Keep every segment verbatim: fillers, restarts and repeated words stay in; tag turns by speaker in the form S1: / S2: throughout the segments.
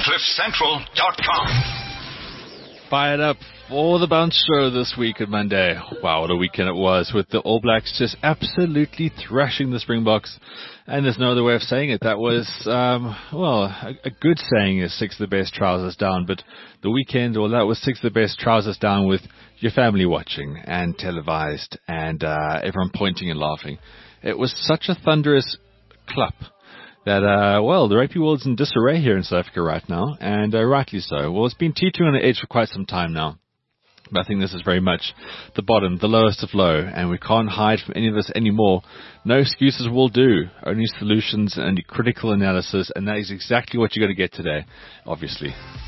S1: cliff central dot com.
S2: Fired up for the Bounce Show this week at Monday. Wow, what a weekend it was, with the All Blacks just absolutely thrashing the Springboks. And there's no other way of saying it. That was, um, well, a, a good saying is six of the best trousers down. But the weekend, well, that was six of the best trousers down with your family watching and televised and uh, everyone pointing and laughing. It was such a thunderous clap that, uh, well, the rugby world's in disarray here in South Africa right now, and uh, rightly so. Well, it's been teetering on the edge for quite some time now. But I think this is very much the bottom, the lowest of low, and we can't hide from any of this anymore. No excuses will do, only solutions and critical analysis, and that is exactly what you're going to get today, obviously.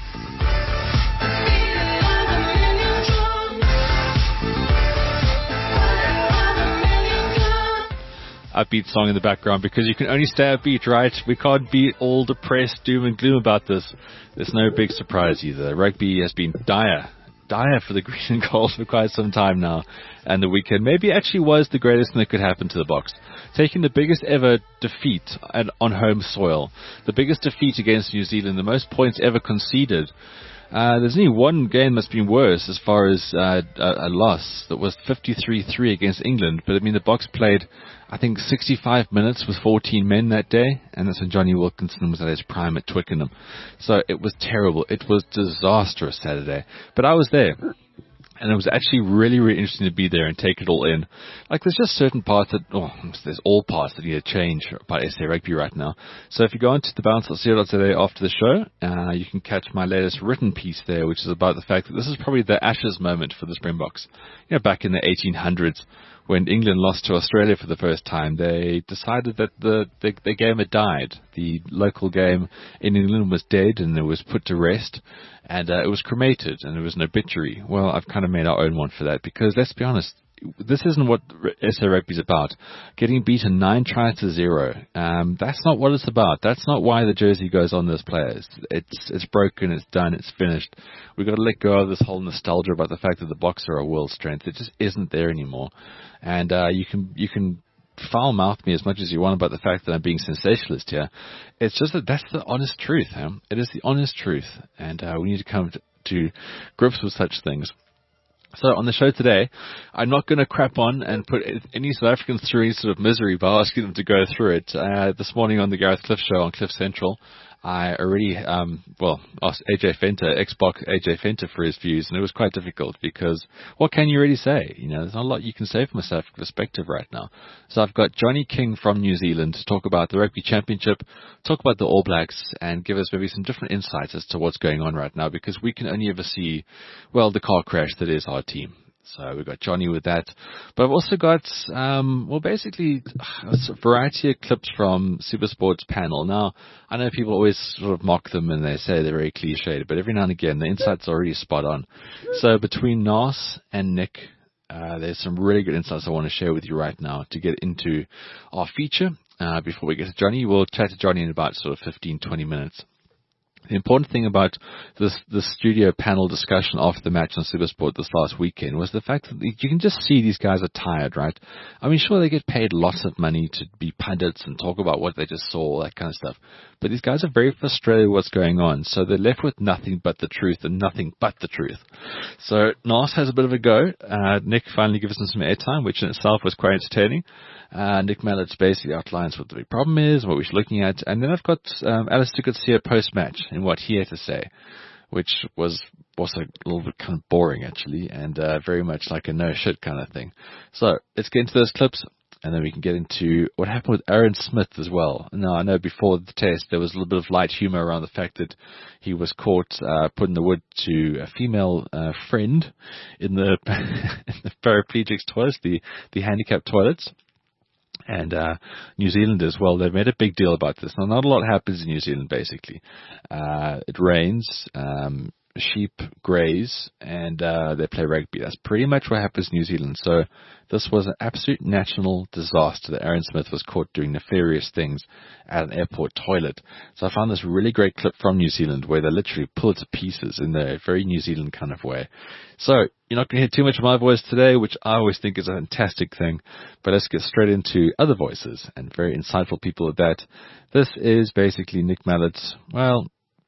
S2: Upbeat song in the background, because you can only stay upbeat, right? We can't be all depressed, doom and gloom about this. There's no big surprise either. Rugby has been dire, dire for the green and gold for quite some time now, and the weekend maybe actually was the greatest thing that could happen to the Boks. Taking the biggest ever defeat at, on home soil, the biggest defeat against New Zealand, the most points ever conceded. Uh, there's only one game that's been worse as far as uh, a, a loss. That was fifty-three three against England. But I mean, the Boks played, I think, sixty-five minutes with fourteen men that day, and that's when Johnny Wilkinson was at his prime at Twickenham. So it was terrible. It was disastrous Saturday. But I was there. And it was actually really, really interesting to be there and take it all in. Like, there's just certain parts that, oh, there's all parts that need to change about S A Rugby right now. So if you go onto the bounce dot co dot za after the show, uh, you can catch my latest written piece there, which is about the fact that this is probably the Ashes moment for the Springboks. You know, back in the eighteen hundreds, when England lost to Australia for the first time, they decided that the, the, the game had died. The local game in England was dead, and it was put to rest. And uh, it was cremated, and there was an obituary. Well, I've kind of made our own one for that, because let's be honest, this isn't what S A Rugby's about. Getting beaten nine tries to zero. Um, that's not what it's about. That's not why the jersey goes on those players. It's it's broken, it's done, it's finished. We've got to let go of this whole nostalgia about the fact that the Boks are a world strength. It just isn't there anymore. And uh, you can you can foul mouth me as much as you want about the fact that I'm being sensationalist here. It's just that that's the honest truth. Huh? It is the honest truth, and uh, we need to come to, to grips with such things. So on the show today, I'm not going to crap on and put any South Africans through any sort of misery by asking them to go through it. Uh, this morning on the Gareth Cliff Show on Cliff Central, I already, um, well, asked A J Fenter, Xbox A J Fenter, for his views, and it was quite difficult because what can you really say? You know, there's not a lot you can say from a South African perspective right now. So I've got Johnny King from New Zealand to talk about the Rugby Championship, talk about the All Blacks, and give us maybe some different insights as to what's going on right now, because we can only ever see, well, the car crash that is our team. So we've got Johnny with that. But I've also got, um, well, basically a variety of clips from SuperSport's panel. Now, I know people always sort of mock them and they say they're very cliched, but every now and again, the insights are already spot on. So between Nas and Nick, uh, there's some really good insights I want to share with you right now to get into our feature. Uh, before we get to Johnny, we'll chat to Johnny in about sort of fifteen, twenty minutes. The important thing about this, this studio panel discussion after the match on SuperSport this last weekend was the fact that you can just see these guys are tired, right? I mean, sure, they get paid lots of money to be pundits and talk about what they just saw, all that kind of stuff. But these guys are very frustrated with what's going on. So they're left with nothing but the truth and nothing but the truth. So Nas has a bit of a go. Uh, Nick finally gives them some airtime, which in itself was quite entertaining. Uh, Nick Mallett basically outlines what the big problem is, what we're looking at. And then I've got um, Alistair Coetzee post-match and what he had to say, which was also a little bit kind of boring, actually, and uh, very much like a no-shit kind of thing. So let's get into those clips, and then we can get into what happened with Aaron Smith as well. Now, I know before the test there was a little bit of light humor around the fact that he was caught uh, putting the wood to a female uh, friend in the, in the paraplegics toilets, the, the handicapped toilets. And uh, New Zealand as well, they've made a big deal about this. Now, not a lot happens in New Zealand, basically. Uh, it rains, um, sheep graze, and uh, they play rugby. That's pretty much what happens in New Zealand. So this was an absolute national disaster that Aaron Smith was caught doing nefarious things at an airport toilet. So I found this really great clip from New Zealand where they literally pull it to pieces in a very New Zealand kind of way. So you're not going to hear too much of my voice today, which I always think is a fantastic thing. But let's get straight into other voices and very insightful people at that. This is basically Nick Mallett's, well,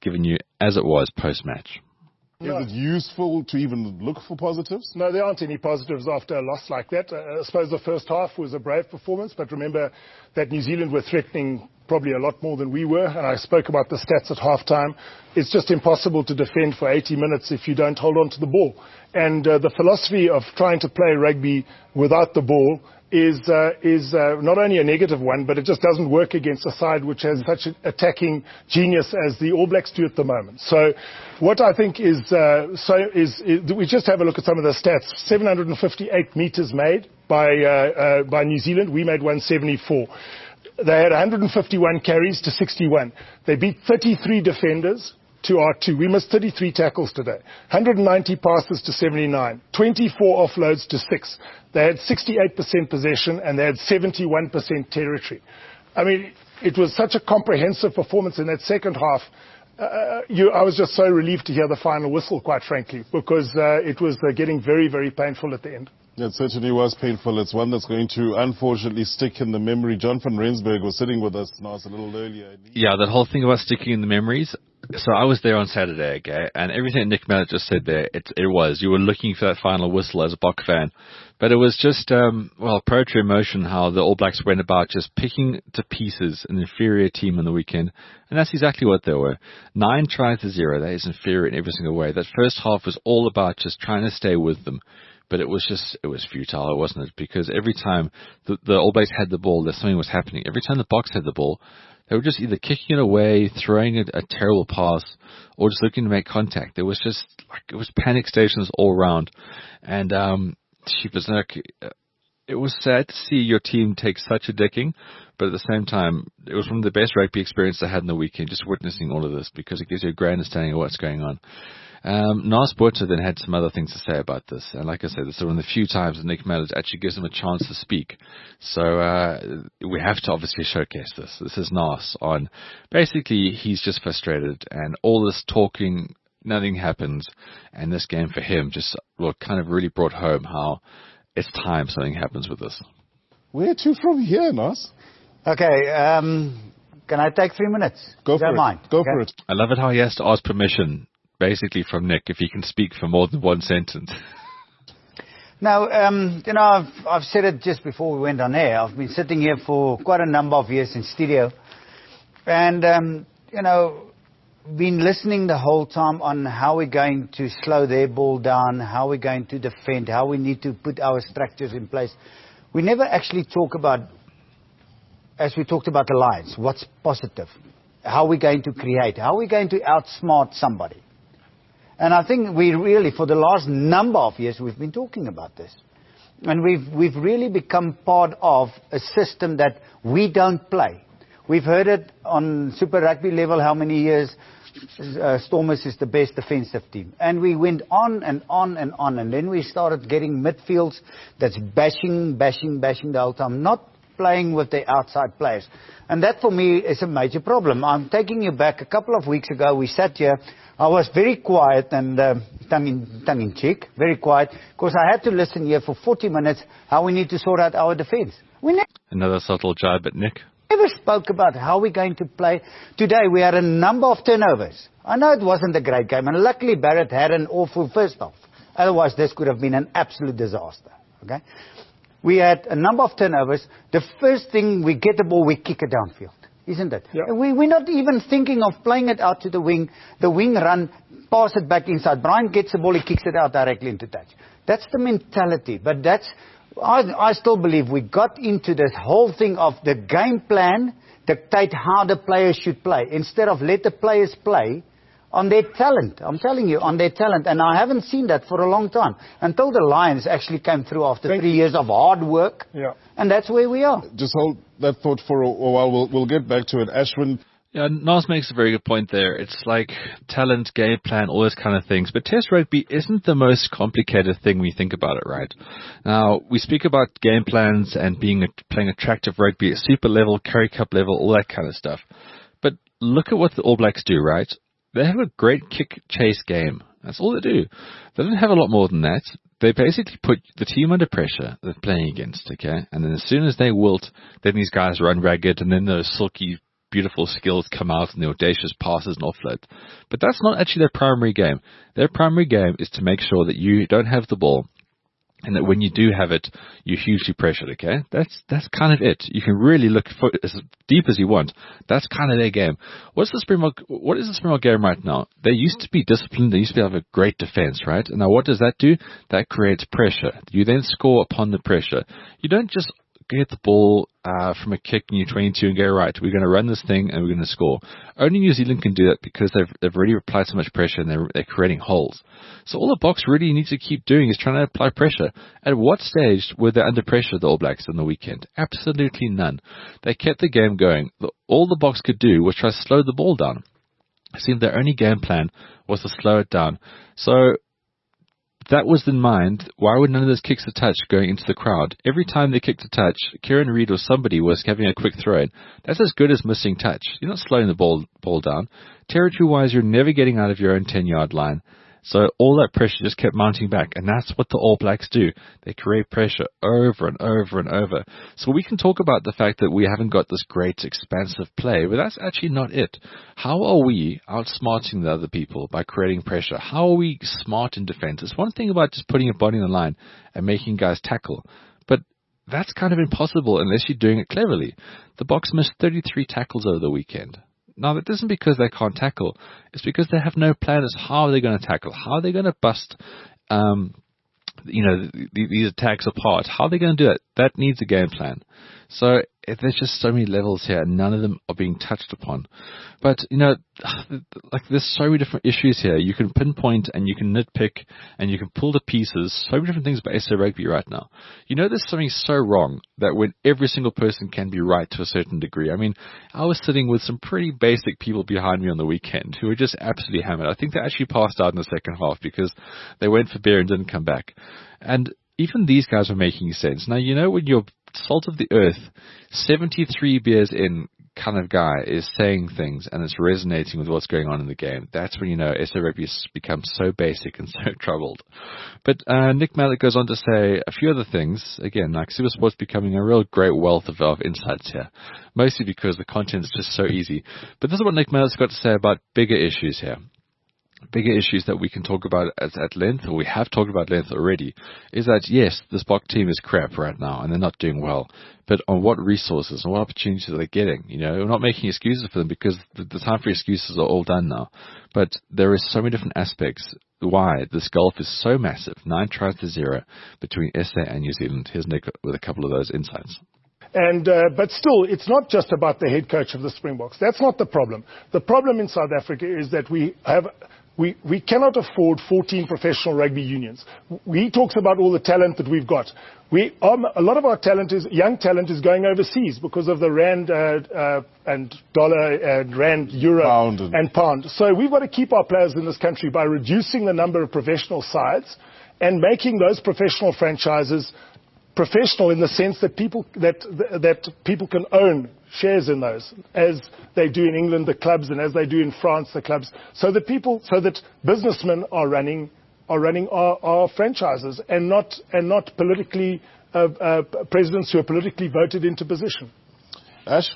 S2: given you as it was post-match?
S3: No.
S4: Is it useful to even look for positives?
S3: No, there aren't any positives after a loss like that. Uh, I suppose the first half was a brave performance, but remember that New Zealand were threatening probably a lot more than we were, and I spoke about the stats at halftime. It's just impossible to defend for eighty minutes if you don't hold on to the ball. And uh, the philosophy of trying to play rugby without the ball is uh, is uh, not only a negative one, but it just doesn't work against a side which has such an attacking genius as the All Blacks do at the moment. So what I think is, uh, so is, is we just have a look at some of the stats. seven hundred fifty-eight metres made by, uh, uh, by New Zealand. We made one seventy-four. They had one hundred fifty-one carries to sixty-one. They beat thirty-three defenders to R two. We missed thirty-three tackles today. one hundred ninety passes to seventy-nine. twenty-four offloads to six. They had sixty-eight percent possession and they had seventy-one percent territory. I mean, it was such a comprehensive performance in that second half. Uh, you, I was just so relieved to hear the final whistle, quite frankly, because uh, it was uh, getting very, very painful at the end.
S4: It certainly was painful. It's one that's going to unfortunately stick in the memory. John van Rensburg was sitting with us now a little earlier.
S2: Yeah, that whole thing about sticking in the memories. So I was there on Saturday, okay, and everything Nick Mallett just said there, it, it was. You were looking for that final whistle as a Bok fan. But it was just, um, well, pro to emotion how the All Blacks went about just picking to pieces an inferior team on the weekend. And that's exactly what they were. Nine tries to zero. That is inferior in every single way. That first half was all about just trying to stay with them. But it was just, it was futile, wasn't it? Because every time the, the All Blacks had the ball, there's something was happening. Every time the Boks had the ball, they were just either kicking it away, throwing a, a terrible pass, or just looking to make contact. There was just, like, it was panic stations all around. And, um, she was like, it was sad to see your team take such a dicking, but at the same time, it was one of the best rugby experiences I had in the weekend, just witnessing all of this, because it gives you a great understanding of what's going on. Um, Nas Botha then had some other things to say about this, and like I said, this is one of the few times that Nick Mallett actually gives him a chance to speak. So uh, we have to obviously showcase this. This is Nas on, basically, he's just frustrated, and all this talking, nothing happens, and this game for him just, well, kind of really brought home how it's time something happens with this.
S4: Where to from here, Nas?
S5: Okay, um, can I take three minutes?
S4: Go for
S5: Don't
S4: it.
S5: mind.
S4: Go
S5: okay.
S4: for it.
S2: I love it how he has to ask permission, basically from Nick, if he can speak for more than one sentence.
S5: Now, um, you know, I've, I've said it just before we went on air. I've been sitting here for quite a number of years in studio, and, um, you know, been listening the whole time on how we're going to slow their ball down, how we're going to defend, how we need to put our structures in place. We never actually talk about, as we talked about the Lions, what's positive, how we're going to create, how we're going to outsmart somebody. And I think we really, for the last number of years, we've been talking about this. And we've, we've really become part of a system that we don't play. We've heard it on Super Rugby level how many years uh, Stormers is the best defensive team. And we went on and on and on. And then we started getting midfields that's bashing, bashing, bashing the whole time, not playing with the outside players. And that for me is a major problem. I'm taking you back a couple of weeks ago. We sat here. I was very quiet and uh, tongue in, tongue in cheek, very quiet, because I had to listen here for forty minutes how we need to sort out our defense. We never
S2: Another subtle jibe at Nick.
S5: never spoke about how we're going to play. Today we had a number of turnovers. I know it wasn't a great game, and luckily Barrett had an awful first half. Otherwise this could have been an absolute disaster. Okay, we had a number of turnovers. The first thing we get the ball, we kick it downfield. Isn't it?
S3: Yeah.
S5: We, we're not even thinking of playing it out to the wing, the wing run, pass it back inside. Brian gets the ball, he kicks it out directly into touch. That's the mentality. But that's, I, I still believe we got into this whole thing of the game plan dictate how the players should play, instead of let the players play on their talent. I'm telling you, on their talent. And I haven't seen that for a long time, until the Lions actually came through after
S3: Thank
S5: three
S3: you.
S5: years of hard work.
S3: Yeah.
S5: And that's where we are.
S4: Just hold that thought for a while. We'll, we'll get back to it. Ashwin.
S2: Yeah, Nas makes a very good point there. It's like talent, game plan, all those kind of things. But Test rugby isn't the most complicated thing when you think about it, right? Now, we speak about game plans and being a, playing attractive rugby at super level, Currie Cup level, all that kind of stuff. But look at what the All Blacks do, right? They have a great kick-chase game. That's all they do. They don't have a lot more than that. They basically put the team under pressure they're playing against, okay? And then as soon as they wilt, then these guys run ragged, and then those silky, beautiful skills come out and the audacious passes and offloads. But that's not actually their primary game. Their primary game is to make sure that you don't have the ball, and that when you do have it, you're hugely pressured, okay? That's that's kind of it. You can really look for, as deep as you want. That's kind of their game. What's the Springbok, what is the Springbok game right now? They used to be disciplined. They used to have a great defense, right? And now what does that do? That creates pressure. You then score upon the pressure. You don't just get the ball uh, from a kick in your twenty-two and go, right, we're going to run this thing and we're going to score. Only New Zealand can do that because they've, they've already applied so much pressure and they're, they're creating holes. So all the Boks really needs to keep doing is trying to apply pressure. At what stage were they under pressure, the All Blacks, on the weekend? Absolutely none. They kept the game going. The, all the Boks could do was try to slow the ball down. It seemed their only game plan was to slow it down. So that was in mind, why would none of those kicks to touch going into the crowd? Every time they kicked a touch, Kieran Reid or somebody was having a quick throw in. That's as good as missing touch. You're not slowing the ball, ball down. Territory-wise, you're never getting out of your own ten-yard line. So all that pressure just kept mounting back, and that's what the All Blacks do. They create pressure over and over and over. So we can talk about the fact that we haven't got this great expansive play, but that's actually not it. How are we outsmarting the other people by creating pressure? How are we smart in defense? It's one thing about just putting your body on the line and making guys tackle, but that's kind of impossible unless you're doing it cleverly. The Boks missed thirty-three tackles over the weekend. Now, that isn't because they can't tackle. It's because they have no plan as how they're going to tackle. How are they going to bust, um, you know, th- these attacks apart? How are they going to do it? That needs a game plan. So if there's just so many levels here, and none of them are being touched upon. But, you know, like there's so many different issues here. You can pinpoint and you can nitpick and you can pull the pieces. So many different things about S A Rugby right now. You know, there's something so wrong that when every single person can be right to a certain degree. I mean, I was sitting with some pretty basic people behind me on the weekend who were just absolutely hammered. I think they actually passed out in the second half because they went for beer and didn't come back. And even these guys were making sense. Now, you know, when you're salt of the earth, seventy-three beers in kind of guy is saying things and it's resonating with what's going on in the game, that's when you know S A Rugby has become so basic and so troubled. But uh, Nick Mallett goes on to say a few other things. Again, like Supersport's becoming a real great wealth of, of insights here, mostly because the content is just so easy. But this is what Nick Mallett's got to say about bigger issues here. Bigger issues that we can talk about at, at length, or we have talked about length already, is that yes, this Bok team is crap right now and they're not doing well. But on what resources and what opportunities are they getting? You know, we're not making excuses for them because the, the time for excuses are all done now. But there is so many different aspects why this gulf is so massive. Nine tries to zero between S A and New Zealand. Here's Nick with a couple of those insights.
S3: And uh, but still, it's not just about the head coach of the Springboks. That's not the problem. The problem in South Africa is that we have. We, we cannot afford fourteen professional rugby unions. He talks about all the talent that we've got. We, um, a lot of our talent is, young talent is going overseas because of the rand uh, uh, and dollar and rand, euro
S4: Pound and,
S3: and pound. So we've got to keep our players in this country by reducing the number of professional sides and making those professional franchises professional in the sense that people that that people can own shares in those, as they do in England, the clubs, and as they do in France, the clubs, so that people, so that businessmen are running are running our, our franchises and not and not politically uh, uh, presidents who are politically voted into position.
S4: Ash?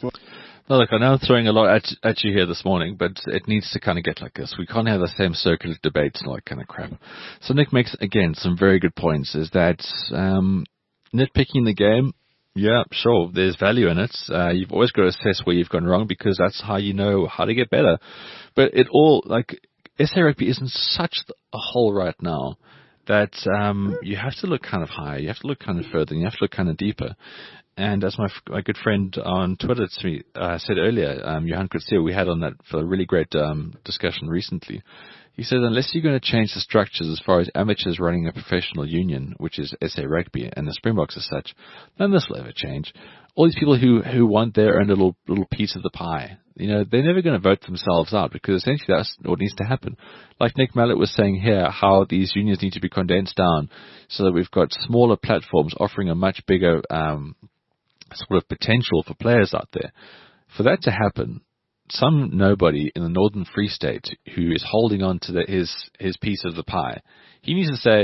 S2: No, look, I know I'm throwing a lot at, at you here this morning, but it needs to kind of get like this. We can't have the same circular debates and all that kind of crap. So Nick makes, again, some very good points, is that um, nitpicking the game, yeah, sure, there's value in it. Uh, you've always got to assess where you've gone wrong because that's how you know how to get better. But it all, like, S A Rugby isn't such a hole right now that um, you have to look kind of higher, you have to look kind of further, and you have to look kind of deeper. And as my, my good friend on Twitter to me, uh, said earlier, um, Johan Kritzier, we had on that for a really great um, discussion recently. He said, unless you're going to change the structures as far as amateurs running a professional union, which is S A Rugby and the Springboks as such, none of this will ever change. All these people who, who want their own little little piece of the pie, you know, they're never going to vote themselves out because essentially that's what needs to happen. Like Nick Mallett was saying here, how these unions need to be condensed down so that we've got smaller platforms offering a much bigger um, sort of potential for players out there. For that to happen, some nobody in the Northern Free State who is holding on to the, his his piece of the pie, he needs to say,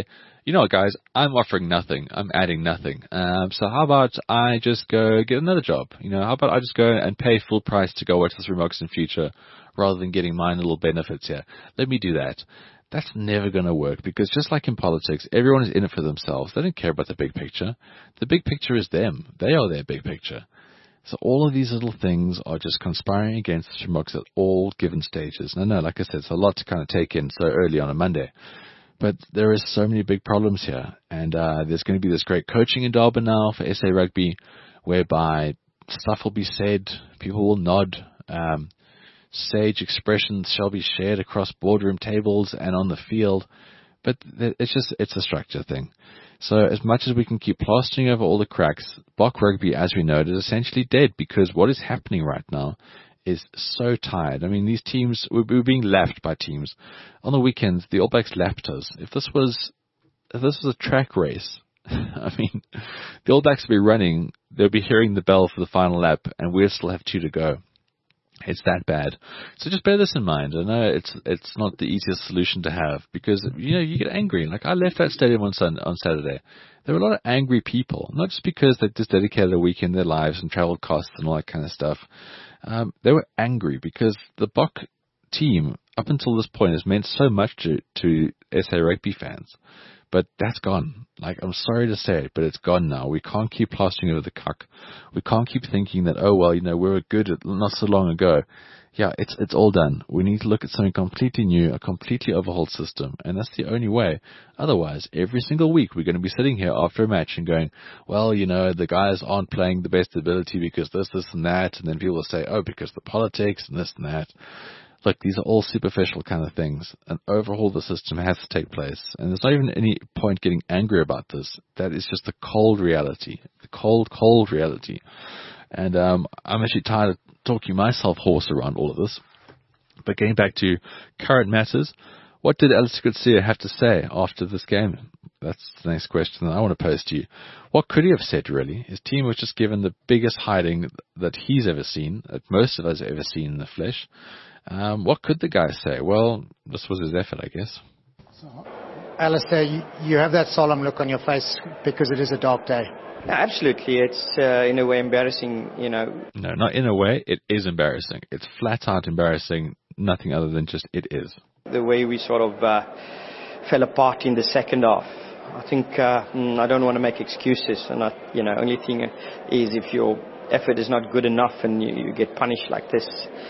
S2: you know what, guys, I'm offering nothing. I'm adding nothing. Um, so how about I just go get another job? You know, how about I just go and pay full price to go watch the Springboks in future rather than getting my little benefits here? Let me do that. That's never going to work, because just like in politics, everyone is in it for themselves. They don't care about the big picture. The big picture is them. They are their big picture. So all of these little things are just conspiring against the Springboks at all given stages. And I know, like I said, it's a lot to kind of take in so early on a Monday. But there is so many big problems here. And uh, there's going to be this great coaching in Durban now for S A Rugby, whereby stuff will be said, people will nod, um, sage expressions shall be shared across boardroom tables and on the field. But it's just, it's a structure thing. So as much as we can keep plastering over all the cracks, Bok Rugby, as we know it, is essentially dead, because what is happening right now is so tired. I mean, these teams, we're being lapped by teams. On the weekends, the All Blacks lapped us. If this was, if this was a track race, I mean, the All Blacks would be running, they'll be hearing the bell for the final lap, and we'll still have two to go. It's that bad. So just bear this in mind. I know it's it's not the easiest solution to have, because, you know, you get angry. Like, I left that stadium on Sun, on Saturday. There were a lot of angry people, not just because they just dedicated a week in their lives and travel costs and all that kind of stuff. Um, they were angry because the Bok team, up until this point, has meant so much to, to S A Rugby fans. But that's gone. Like, I'm sorry to say it, but it's gone now. We can't keep plastering over the cuck. We can't keep thinking that, oh, well, you know, we were good not so long ago. Yeah, it's it's all done. We need to look at something completely new, a completely overhauled system, and that's the only way. Otherwise, every single week we're going to be sitting here after a match and going, well, you know, the guys aren't playing the best ability because this, this, and that, and then people will say, oh, because the politics and this and that. Look, these are all superficial kind of things. An overhaul of the system has to take place. And there's not even any point getting angry about this. That is just the cold reality. The cold, cold reality. And um, I'm actually tired of talking myself hoarse around all of this. But getting back to current matters, what did Alistair Coetzee have to say after this game? That's the next question that I want to pose to you. What could he have said, really? His team was just given the biggest hiding that he's ever seen, that most of us have ever seen in the flesh. Um, what could the guy say? Well, this was his effort, I guess.
S6: So, Alistair, you, you have that solemn look on your face because it is a dark day.
S7: No, absolutely. It's uh, in a way embarrassing, you know.
S2: No, not in a way. It is embarrassing. It's flat out embarrassing. Nothing other than just it is.
S7: The way we sort of uh, fell apart in the second half. I think uh, I don't want to make excuses. And, I, you know, only thing is if your effort is not good enough and you, you get punished like this.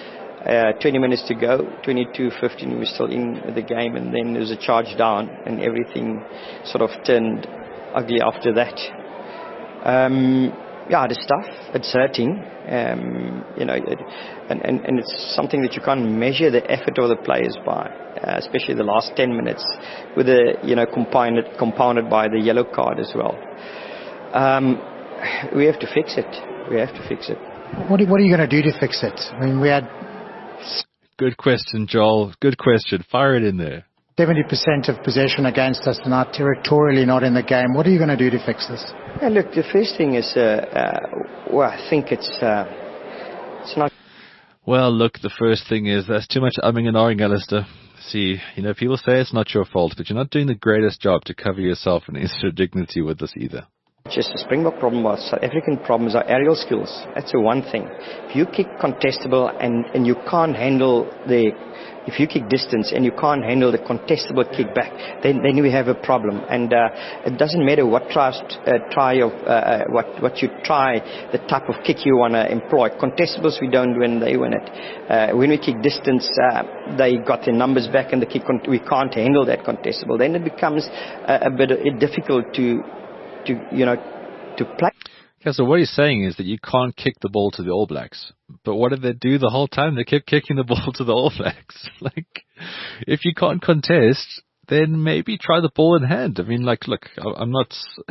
S7: Uh, twenty minutes to go, twenty-two fifteen, we were still in the game, and then there was a charge down, and everything sort of turned ugly after that. Um, yeah, the stuff, it's hurting, um, you know, it, and, and, and it's something that you can't measure the effort of the players by, uh, especially the last ten minutes, with the, you know, compounded, compounded by the yellow card as well. Um, we have to fix it. We have to fix it.
S6: What are, what are you going to do to fix it? I mean, we had...
S2: Good question, Joel. Good question. Fire it in there.
S6: seventy percent of possession against us tonight, territorially not in the game. What are you going to do to fix this?
S7: Yeah, look, the first thing is, uh, uh, well, I think it's, uh, it's not...
S2: Well, look, the first thing is that's too much umming and ahhing, Alistair. See, you know, people say it's not your fault, but you're not doing the greatest job to cover yourself and insure dignity with this either.
S7: Just the Springbok problem was South African problems are aerial skills. That's the one thing. If you kick contestable and, and you can't handle the, if you kick distance and you can't handle the contestable kick back, then, then we have a problem. And uh, it doesn't matter what try, uh, try of, uh, what, what you try, the type of kick you want to employ. Contestables we don't win, they win it. Uh, when we kick distance, uh, they got their numbers back and the kick, con- we can't handle that contestable. Then it becomes uh, a bit uh, difficult to, to, you know, to play.
S2: Okay, so what he's saying is that you can't kick the ball to the All Blacks. But what did they do the whole time? They kept kicking the ball to the All Blacks. Like, if you can't contest, then maybe try the ball in hand. I mean, like, look, I'm not...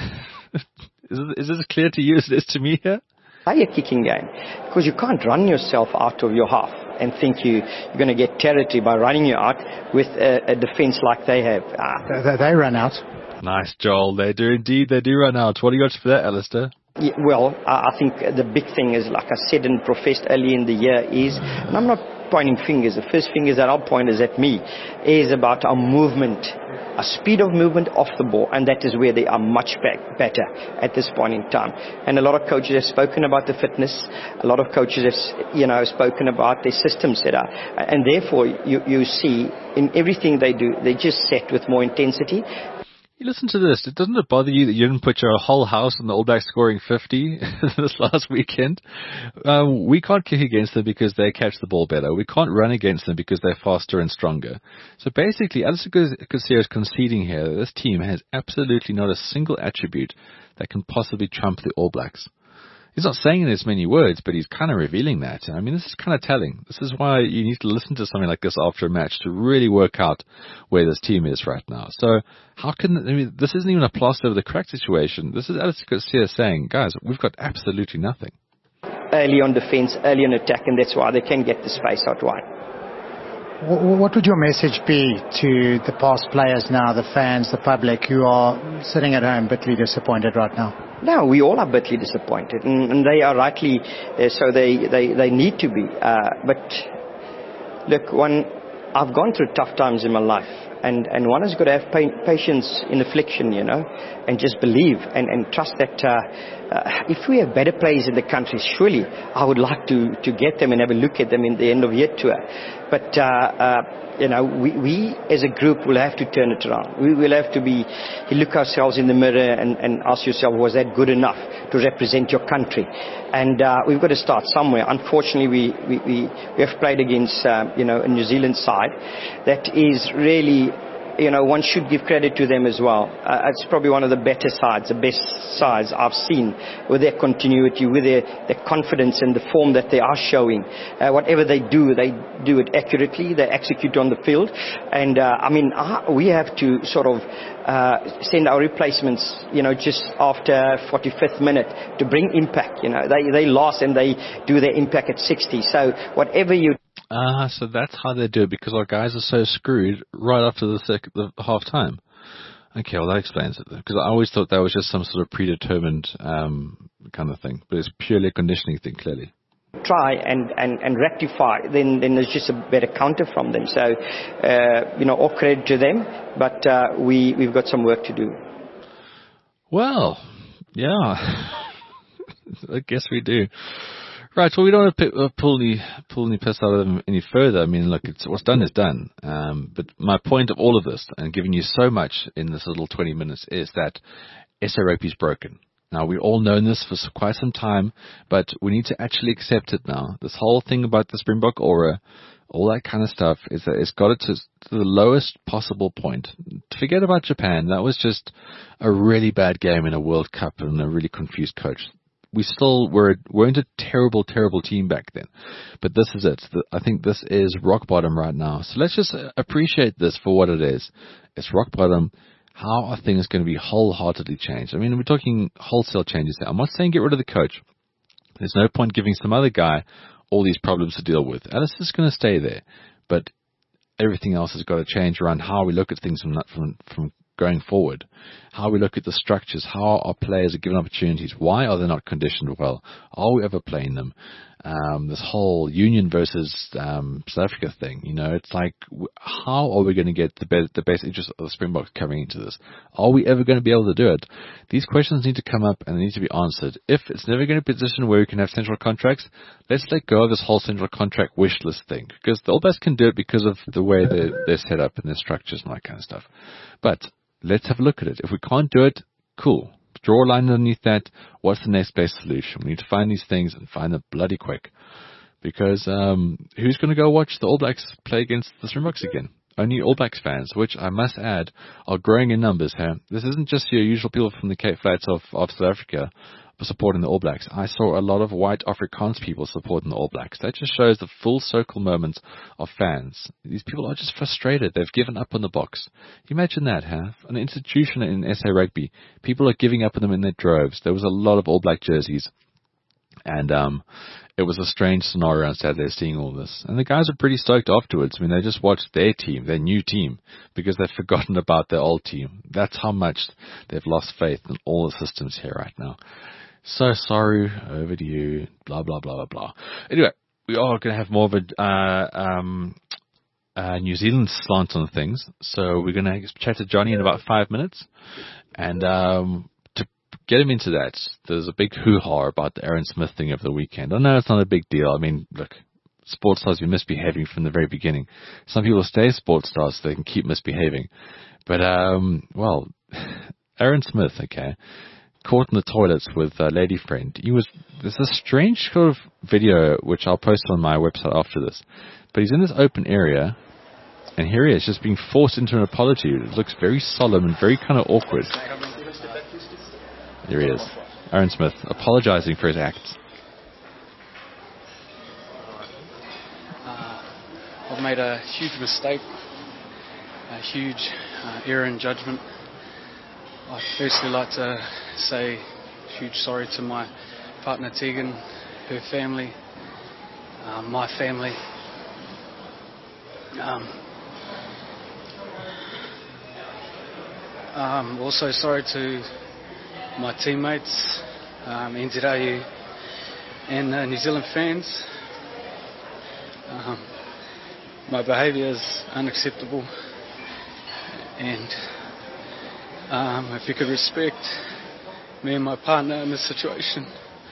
S2: is, it, is this as clear to you as it is to me here?
S7: Play a kicking game. Because you can't run yourself out of your half and think you, you're going to get territory by running you out with a, a defense like they have.
S6: Ah. They, they run out.
S2: Nice, Joel. They do indeed. They do run out. What do you got for that, Alistair?
S7: Yeah, well, I think the big thing is, like I said and professed early in the year, is, and I'm not pointing fingers, the first fingers that I'll point is at me, is about our movement a speed of movement off the ball, and that is where they are much be- better at this point in time. And a lot of coaches have spoken about the fitness. A lot of coaches have, you know, spoken about their system setup, and therefore you, you see in everything they do, they just set with more intensity.
S2: You listen to this. Doesn't it bother you that you didn't put your whole house on the All Blacks scoring fifty this last weekend? Um, we can't kick against them because they catch the ball better. We can't run against them because they're faster and stronger. So basically, Allister Coetzee is conceding here that this team has absolutely not a single attribute that can possibly trump the All Blacks. He's not saying in as many words, but he's kind of revealing that. I mean, this is kind of telling. This is why you need to listen to something like this after a match to really work out where this team is right now. So how can, I mean, this isn't even a plaster over the crack situation. This is Allister Coetzee saying, guys, we've got absolutely nothing.
S7: Early on defense, early on attack, and that's why they can get the space out wide.
S6: What would your message be to the past players now, the fans, the public, who are sitting at home bitterly disappointed right now?
S7: No, we all are bitterly disappointed, and, and they are rightly uh, so. They, they, they need to be. Uh, but look, one, I've gone through tough times in my life, and, and one has got to have pa- patience in affliction, you know, and just believe and, and trust that uh, uh, if we have better players in the country, surely I would like to, to get them and have a look at them in the end of year tour. But uh, uh, you know, we, we as a group will have to turn it around. We will have to be, you look ourselves in the mirror and, and ask yourself, was that good enough to represent your country? And uh, we've got to start somewhere. Unfortunately, we, we, we, we have played against, uh, you know, a New Zealand side that is really, you know, one should give credit to them as well. Uh, it's probably one of the better sides, the best sides I've seen, with their continuity, with their, their confidence and the form that they are showing. Uh, whatever they do, they do it accurately, they execute on the field. And, uh, I mean, uh, we have to sort of uh, send our replacements, you know, just after forty-fifth minute to bring impact. You know, they, they lost and they do their impact at sixty. So whatever you
S2: Ah, so that's how they do it, because our guys are so screwed right after the, sec- the half time. Okay, well that explains it, because I always thought that was just some sort of predetermined um, kind of thing, but it's purely a conditioning thing, clearly.
S7: Try and, and, and rectify, then, then there's just a better counter from them. So, uh, you know, all credit to them, but uh, we, we've got some work to do.
S2: Well, yeah, I guess we do. Right, well, we don't want to p- uh, pull any pull any piss out of them any further. I mean, look, it's, what's done is done. Um, but my point of all of this, and giving you so much in this little twenty minutes, is that S A Rugby's broken. Now, we've all known this for quite some time, but we need to actually accept it now. This whole thing about the Springbok aura, all that kind of stuff, is that it's got it to, to the lowest possible point. Forget about Japan. That was just a really bad game in a World Cup and a really confused coach. We still were, weren't a terrible, terrible team back then. But this is it. I think this is rock bottom right now. So let's just appreciate this for what it is. It's rock bottom. How are things going to be wholeheartedly changed? I mean, we're talking wholesale changes here. I'm not saying get rid of the coach. There's no point giving some other guy all these problems to deal with. Alice is going to stay there. But everything else has got to change around how we look at things from from from going forward, how we look at the structures, how our players are given opportunities, why are they not conditioned well, are we ever playing them, um, this whole Union versus um, South Africa thing, you know, it's like, how are we going to get the, be- the best interest of the Springboks coming into this? Are we ever going to be able to do it? These questions need to come up and they need to be answered. If it's never going to be a position where we can have central contracts, let's let go of this whole central contract wish list thing, because the All Blacks can do it because of the way they're, they're set up and their structures and that kind of stuff. But let's have a look at it. If we can't do it, cool. Draw a line underneath that. What's the next best solution? We need to find these things and find them bloody quick. Because um, who's going to go watch the All Blacks play against the Springboks again? Only All Blacks fans, which I must add are growing in numbers here. This isn't just your usual people from the Cape Flats of, of South Africa supporting the All Blacks. I saw a lot of white Afrikaans people supporting the All Blacks. That just shows the full circle moment of fans. These people are just frustrated. They've given up on the Boks. Imagine that, huh? An institution in S A Rugby, people are giving up on them in their droves. There was a lot of All Black jerseys. And um, it was a strange scenario on Saturday seeing all this. And the guys are pretty stoked afterwards. I mean, they just watched their team, their new team, because they've forgotten about their old team. That's how much they've lost faith in all the systems here right now. So sorry, over to you, blah, blah, blah, blah, blah. Anyway, we are going to have more of a uh, um, uh, New Zealand slant on things. So we're going to chat to Johnny in about five minutes. And um, to get him into that, there's a big hoo-ha about the Aaron Smith thing over the weekend. I know it's not a big deal. I mean, look, sports stars be misbehaving from the very beginning. Some people stay sports stars so they can keep misbehaving. But, um, well, Aaron Smith, okay, caught in the toilets with a lady friend. He was, there's a strange sort of video, which I'll post on my website after this. But he's in this open area, and here he is, just being forced into an apology. It looks very solemn and very kind of awkward. There he is, Aaron Smith, apologizing for his acts.
S8: Uh, I've made a huge mistake, a huge uh, error in judgment. I'd firstly like to say a huge sorry to my partner Tegan, her family, uh, my family. Um, um, also sorry to my teammates, um, N Z A U and uh, New Zealand fans. Um, my behaviour is unacceptable, and um, if you could respect me and my partner in this situation.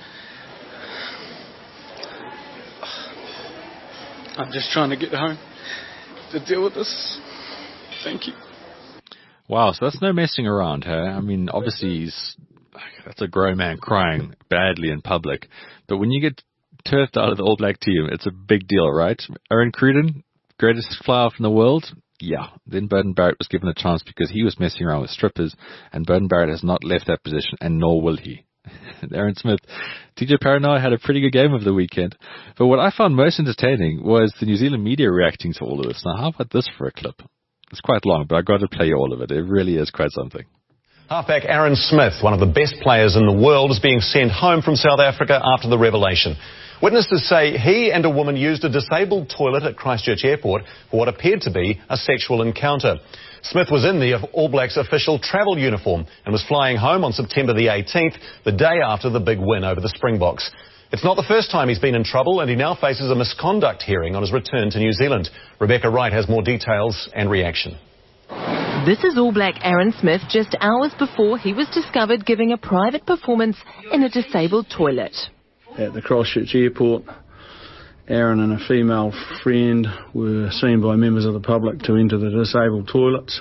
S8: I'm just trying to get home to deal with this. Thank you.
S2: Wow, so that's no messing around, huh? I mean, obviously he's, that's a grown man crying badly in public. But when you get turfed out of the All Black team, it's a big deal, right? Aaron Cruden, greatest fly-off in the world? Yeah. Then Beauden Barrett was given a chance because he was messing around with strippers, and Beauden Barrett has not left that position, and nor will he. Aaron Smith, T J Paranoy had a pretty good game over the weekend. But what I found most entertaining was the New Zealand media reacting to all of this. Now, how about this for a clip? It's quite long, but I've got to play you all of it. It really is quite something.
S9: Halfback Aaron Smith, one of the best players in the world, is being sent home from South Africa after the revelation. Witnesses say he and a woman used a disabled toilet at Christchurch Airport for what appeared to be a sexual encounter. Smith was in the All Blacks official travel uniform and was flying home on September the eighteenth, the day after the big win over the Springboks. It's not the first time he's been in trouble, and he now faces a misconduct hearing on his return to New Zealand. Rebecca Wright has more details and reaction.
S10: This is All Black Aaron Smith just hours before he was discovered giving a private performance in a disabled toilet.
S8: At the Christchurch Airport, Aaron and a female friend were seen by members of the public to enter the disabled toilets.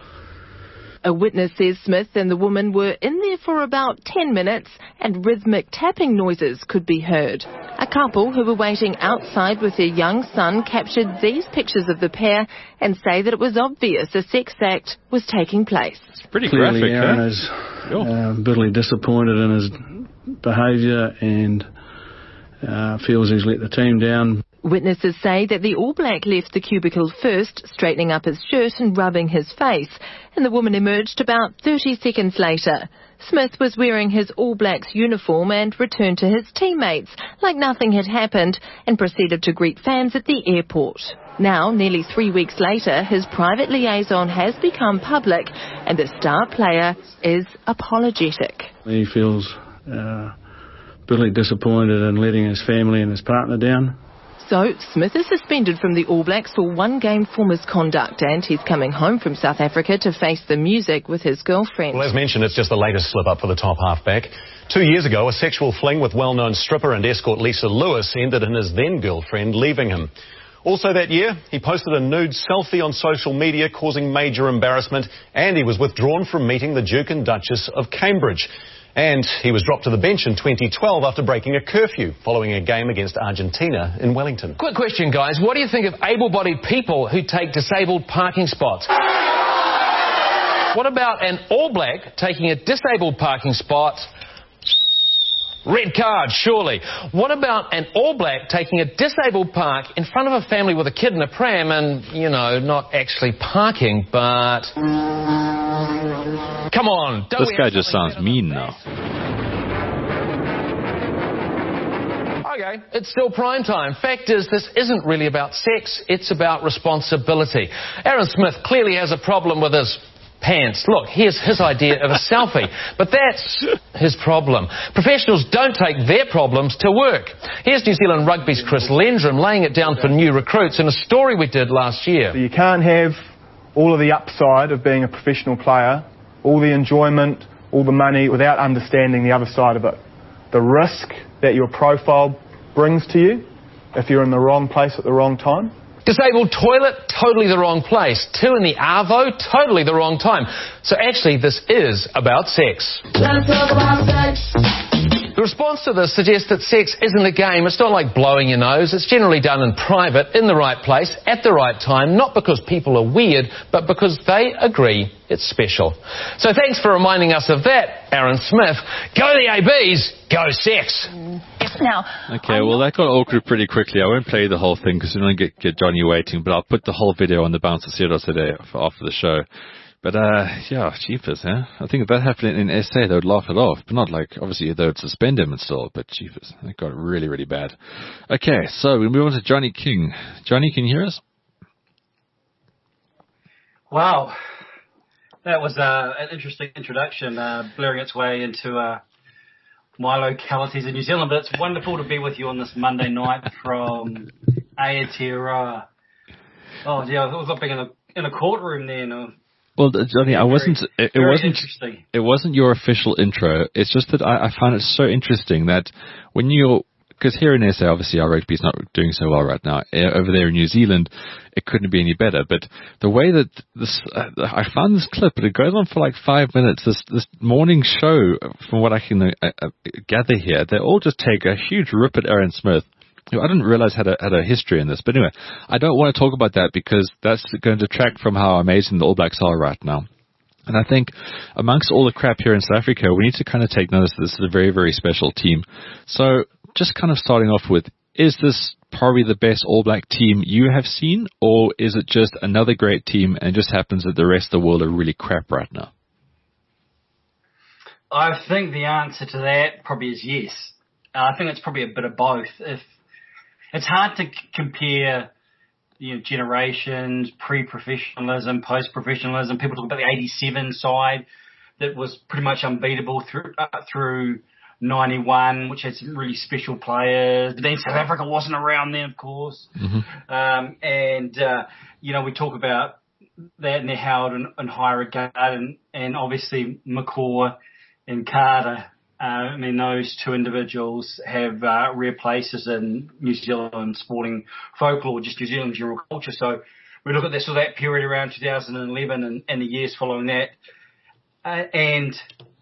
S10: A witness says Smith and the woman were in there for about ten minutes and rhythmic tapping noises could be heard. A couple who were waiting outside with their young son captured these pictures of the pair and say that it was obvious a sex act was taking place.
S2: It's pretty
S8: Clearly,
S2: graphic,
S8: Aaron
S2: huh?
S8: is uh, bitterly disappointed in his behaviour and uh, feels he's let the team down.
S10: Witnesses say that the All Black left the cubicle first, straightening up his shirt and rubbing his face, and the woman emerged about thirty seconds later. Smith was wearing his All Blacks uniform and returned to his teammates like nothing had happened and proceeded to greet fans at the airport. Now, nearly three weeks later, his private liaison has become public and the star player is apologetic.
S8: He feels uh, bitterly disappointed in letting his family and his partner down.
S10: So, Smith is suspended from the All Blacks for one game for misconduct, and he's coming home from South Africa to face the music with his girlfriend.
S9: Well, as mentioned, it's just the latest slip-up for the top halfback. Two years ago, a sexual fling with well-known stripper and escort Lisa Lewis ended in his then-girlfriend leaving him. Also that year, he posted a nude selfie on social media causing major embarrassment, and he was withdrawn from meeting the Duke and Duchess of Cambridge. And he was dropped to the bench in twenty twelve after breaking a curfew following a game against Argentina in Wellington.
S11: Quick question, guys. What do you think of able-bodied people who take disabled parking spots? What about an All Black taking a disabled parking spot? Red card, surely. What about an All Black taking a disabled park in front of a family with a kid in a pram and, you know, not actually parking, but... Come on. Don't
S2: this guy just sounds mean now.
S11: Okay, it's still prime time. Fact is, this isn't really about sex, it's about responsibility. Aaron Smith clearly has a problem with his pants. Look, here's his idea of a selfie. But that's his problem. Professionals don't take their problems to work. Here's New Zealand Rugby's Chris Lendrum laying it down for new recruits in a story we did last year.
S12: So you can't have all of the upside of being a professional player, all the enjoyment, all the money, without understanding the other side of it. The risk that your profile brings to you if you're in the wrong place at the wrong time.
S11: Disabled toilet, totally the wrong place. Two in the arvo, totally the wrong time. So actually, this is about sex.
S13: Let's talk about sex.
S11: The response to this suggests that sex isn't a game. It's not like blowing your nose. It's generally done in private, in the right place, at the right time, not because people are weird, but because they agree it's special. So thanks for reminding us of that, Aaron Smith. Go the A Bs, go sex.
S10: Now,
S2: okay, well, that got awkward pretty quickly. I won't play the whole thing because we don't get, get Johnny waiting, but I'll put the whole video on the Bouncer Ceros today after the show. But, uh, yeah, cheapers, huh? I think if that happened in S A, they would laugh it off. But not like, obviously, they would suspend him and still, but cheapers. It got really, really bad. Okay, so we move on to Johnny King. Johnny, can you hear us?
S14: Wow. That was uh, an interesting introduction, uh, blurring its way into uh, my localities in New Zealand. But it's wonderful to be with you on this Monday night from Aotearoa. Oh, yeah, it was like being in a, in a courtroom there, you know.
S2: Well, Johnny, I wasn't. It, it wasn't. It wasn't your official intro. It's just that I, I found it so interesting that when you're, because here in S A, obviously our rugby's not doing so well right now. Over there in New Zealand, it couldn't be any better. But the way that this, uh, I found this clip, but it goes on for like five minutes. This this morning show, from what I can uh, uh, gather here, they all just take a huge rip at Aaron Smith. I didn't realize had a, had a history in this. But anyway, I don't want to talk about that because that's going to detract from how amazing the All Blacks are right now. And I think amongst all the crap here in South Africa, we need to kind of take notice that this is a very, very special team. So just kind of starting off with, is this probably the best All Black team you have seen? Or is it just another great team and it just happens that the rest of the world are really crap right now?
S14: I think the answer to that probably is yes. Uh, I think it's probably a bit of both. If It's hard to c- compare, you know, generations, pre-professionalism, post-professionalism. People talk about the eighty-seven side that was pretty much unbeatable through uh, through ninety-one, which had some really special players. But then South Africa wasn't around then, of course. Mm-hmm. Um, and, uh, you know, we talk about that and they're held in, in high regard. And, and obviously McCaw and Carter, Uh, I mean, those two individuals have uh, rare places in New Zealand sporting folklore, just New Zealand general culture. So we look at this, so that period around two thousand eleven and, and the years following that. Uh, and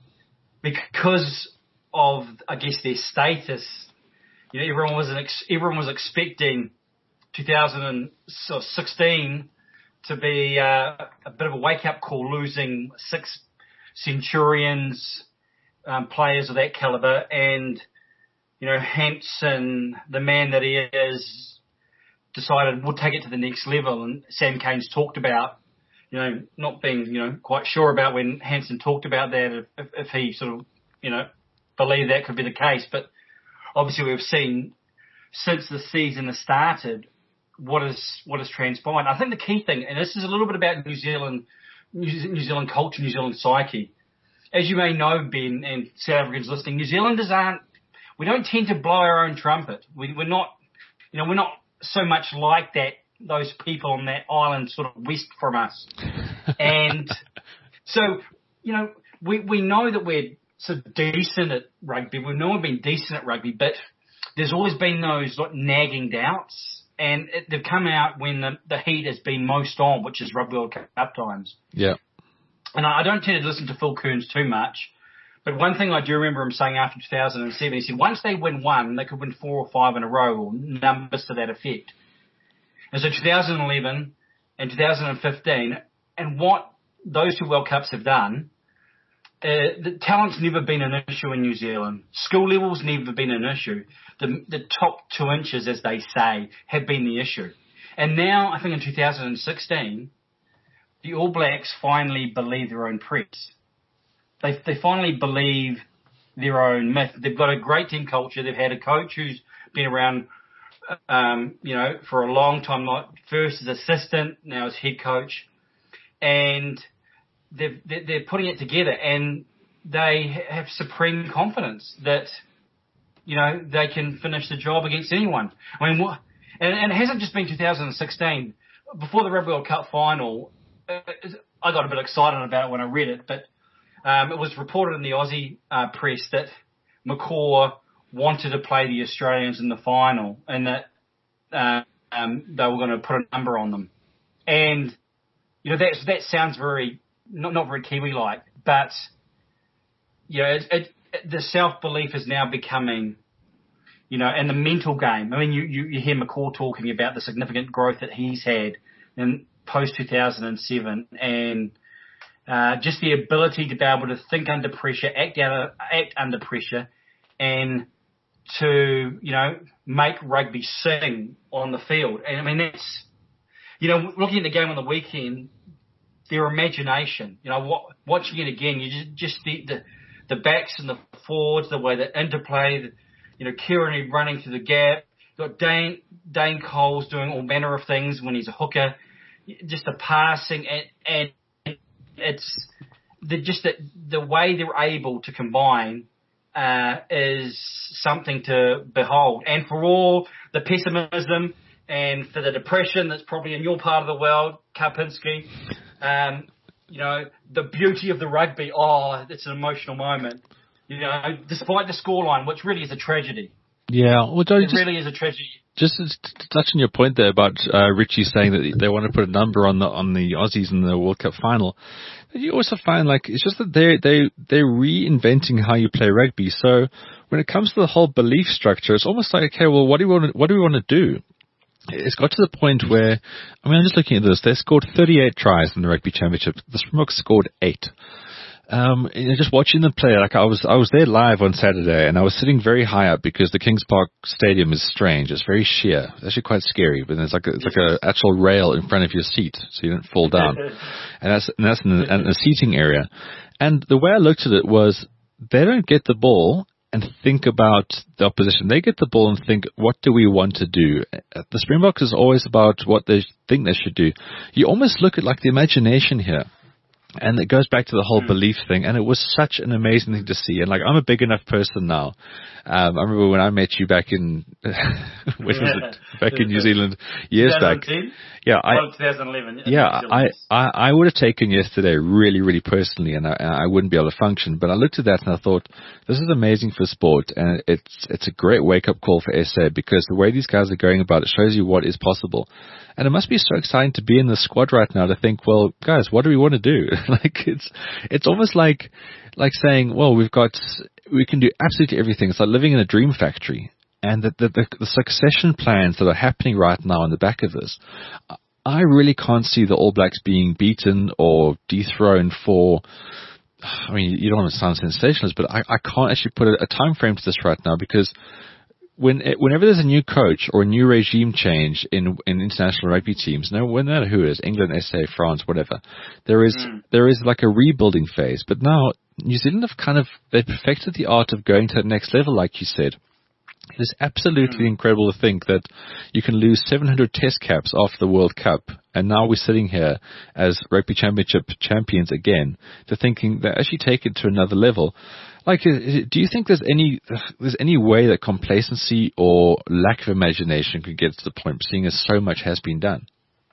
S14: because of, I guess, their status, you know, everyone was, an ex- everyone was expecting two thousand sixteen to be uh, a bit of a wake-up call, losing six Centurions, Um, players of that caliber, and, you know, Hansen, the man that he is, decided we'll take it to the next level. And Sam Cairns talked about, you know, not being, you know, quite sure about when Hansen talked about that, if, if he sort of, you know, believed that could be the case. But obviously we've seen since the season has started what is what has transpired. I think the key thing, and this is a little bit about New Zealand, New Zealand culture, New Zealand psyche. As you may know, Ben, and South Africans listening, New Zealanders aren't, we don't tend to blow our own trumpet. We, we're not, you know, we're not so much like that, those people on that island sort of west from us. And so, you know, we, we know that we're sort of decent at rugby. We know we've been decent at rugby, but there's always been those like, nagging doubts. And it, they've come out when the, the heat has been most on, which is Rugby World Cup times.
S2: Yeah.
S14: And I don't tend to listen to Phil Kearns too much, but one thing I do remember him saying after two thousand seven, he said once they win one, they could win four or five in a row, or numbers to that effect. And so two thousand eleven and two thousand fifteen, and what those two World Cups have done, uh, the talent's never been an issue in New Zealand. Skill level's never been an issue. The, the top two inches, as they say, have been the issue. And now, I think in two thousand sixteen, the All Blacks finally believe their own press. They they finally believe their own myth. They've got a great team culture. They've had a coach who's been around, um, you know, for a long time. Like first as assistant, now as head coach, and they've, they're putting it together, and they have supreme confidence that, you know, they can finish the job against anyone. I mean, what, and, and it hasn't just been two thousand sixteen. Before the Rugby World Cup final, uh, I got a bit excited about it when I read it, but um, it was reported in the Aussie uh, press that McCaw wanted to play the Australians in the final, and that uh, um, they were going to put a number on them. And, you know, that, that sounds very, not, not very Kiwi-like, but, you know, it, it, the self-belief is now becoming, you know, and the mental game. I mean, you, you, you hear McCaw talking about the significant growth that he's had in post two thousand seven, and uh, just the ability to be able to think under pressure, act out, act under pressure, and to, you know, make rugby sing on the field. And I mean, that's, you know, looking at the game on the weekend, their imagination, you know, watching it again, you just, just the, the, the backs and the forwards, the way the interplay, the, you know, Kieran running through the gap. You've got Dane, Dane Coles doing all manner of things when he's a hooker. Just the passing, and, and it's the, just the, the way they're able to combine uh, is something to behold. And for all the pessimism and for the depression that's probably in your part of the world, Karpinski, um, you know, the beauty of the rugby, oh, it's an emotional moment. You know, despite the scoreline, which really is a tragedy.
S2: Yeah, well, Johnny,
S14: it
S2: just,
S14: really is a tragedy.
S2: Just to, to touch on your point there about uh, Richie saying that they want to put a number on the on the Aussies in the World Cup final, you also find like it's just that they they they're reinventing how you play rugby. So when it comes to the whole belief structure, it's almost like, okay, well, what do we want to, what do we want to do? It's got to the point where, I mean, I'm just looking at this. They scored thirty-eight tries in the Rugby Championship. The Springboks scored eight. Um, you know, just watching them play, like I was, I was there live on Saturday, and I was sitting very high up because the Kings Park Stadium is strange. It's very sheer. It's actually quite scary, but there's like a, it's like a actual rail in front of your seat, so you don't fall down. and that's and that's in the, in the seating area. And the way I looked at it was, they don't get the ball and think about the opposition. They get the ball and think, what do we want to do? The Springboks is always about what they think they should do. You almost look at like the imagination here. And it goes back to the whole belief thing, and it was such an amazing thing to see. And like, I'm a big enough person now. Um, I remember when I met you back in, when was it? Back in New Zealand, years back. Yeah, I,
S14: twenty eleven.
S2: Yeah, I, I, I would have taken yesterday really, really personally, and I, I wouldn't be able to function. But I looked at that and I thought, this is amazing for sport, and it's, it's a great wake up call for S A, because the way these guys are going about it shows you what is possible. And it must be so exciting to be in the squad right now to think, well, guys, what do we want to do? like it's, it's almost like, like saying, well, we've got, we can do absolutely everything. It's like living in a dream factory. And the, the, the, the succession plans that are happening right now on the back of this, I really can't see the All Blacks being beaten or dethroned for, I mean, you don't want to sound sensationalist, but I, I can't actually put a, a time frame to this right now, because when it, whenever there's a new coach or a new regime change in in international rugby teams, no matter who it is, England, S A, France, whatever, there is mm. there is like a rebuilding phase. But now New Zealand have kind of they perfected the art of going to the next level, like you said. It is absolutely mm. incredible to think that you can lose seven hundred test caps after the World Cup, and now we're sitting here as Rugby Championship champions again, to thinking they actually take it to another level. Like, do you think there's any there's any way that complacency or lack of imagination could get to the point, seeing as so much has been done?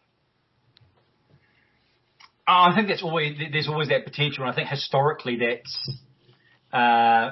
S14: I think that's always there's always that potential, and I think historically that's uh,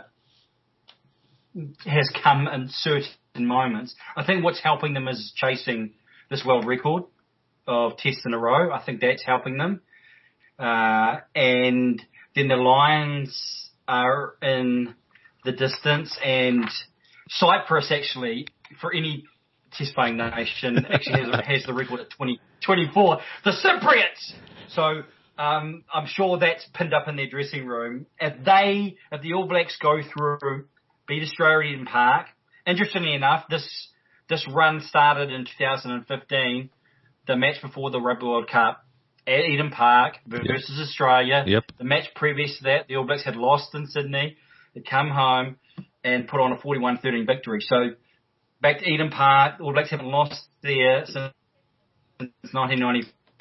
S14: has come in certain moments. I think what's helping them is chasing this world record of tests in a row. I think that's helping them, uh, and then the Lions are in the distance, and Cyprus actually, for any test playing nation, actually has, has the record at twenty twenty-four. The Cypriots! So um, I'm sure that's pinned up in their dressing room. If they, if the All Blacks go through, beat Australia Eden Park, interestingly enough, this this run started in two thousand fifteen, the match before the Rugby World Cup, at Eden Park versus yep. Australia.
S2: Yep.
S14: The match previous to that, the All Blacks had lost in Sydney. They'd come home and put on a forty-one thirteen victory. So back to Eden Park, the All Blacks haven't lost there since nineteen ninety-four.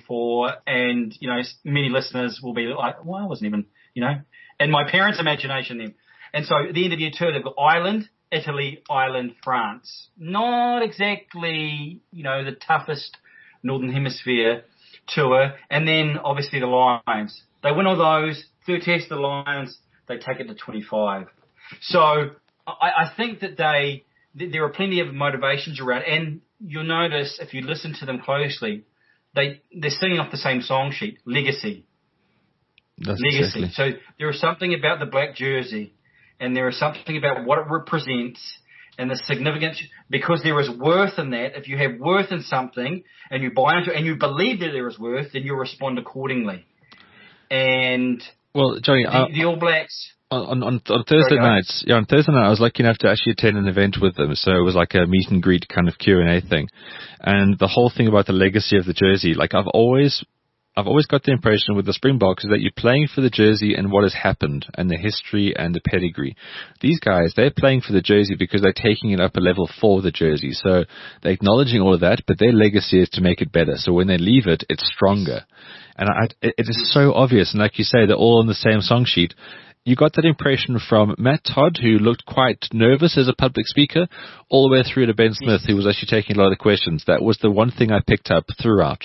S14: before, and, you know, many listeners will be like, well, I wasn't even, you know, in my parents' imagination then. And so at the end of year two, they've got Ireland, Italy, Ireland, France. Not exactly, you know, the toughest Northern Hemisphere tour. And then obviously the Lions. They win all those, third test the Lions, they take it to twenty-five. So I, I think that they, there are plenty of motivations around, and you'll notice if you listen to them closely, they, they're singing off the same song sheet, Legacy.
S2: That's
S14: Legacy.
S2: Exactly.
S14: So there is something about the black jersey, and there is something about what it represents and the significance, because there is worth in that. If you have worth in something and you buy into it and you believe that there is worth, then you respond accordingly. And
S2: well, Johnny,
S14: the,
S2: uh,
S14: the All Blacks...
S2: On, on, on Thursday nights, yeah, on Thursday night, I was lucky enough to actually attend an event with them. So it was like a meet and greet kind of Q and A thing. And the whole thing about the legacy of the jersey, like I've always, I've always got the impression with the Springboks is that you're playing for the jersey and what has happened and the history and the pedigree. These guys, they're playing for the jersey because they're taking it up a level for the jersey. So they're acknowledging all of that, but their legacy is to make it better. So when they leave it, it's stronger. And I, it, it is so obvious. And like you say, they're all on the same song sheet. You got that impression from Matt Todd, who looked quite nervous as a public speaker, all the way through to Ben Smith, who was actually taking a lot of questions. That was the one thing I picked up throughout.